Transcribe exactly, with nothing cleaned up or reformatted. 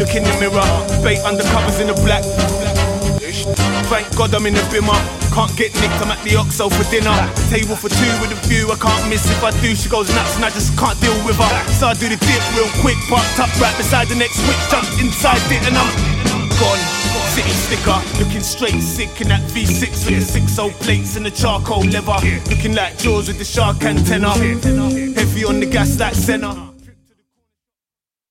look in the mirror. Bait undercovers in the black. Thank God I'm in the bimmer. Can't get nicked, I'm at the Oxo for dinner. Table for two with a view, I can't miss. If I do, she goes nuts and I just can't deal with her. So I do the dip real quick, parked up right beside the next switch. Jumped inside it and I'm gone. City sticker, looking straight sick in that V six with the six oh plates and the charcoal leather. Looking like Jaws with the shark antenna. Heavy on the gas like Senna.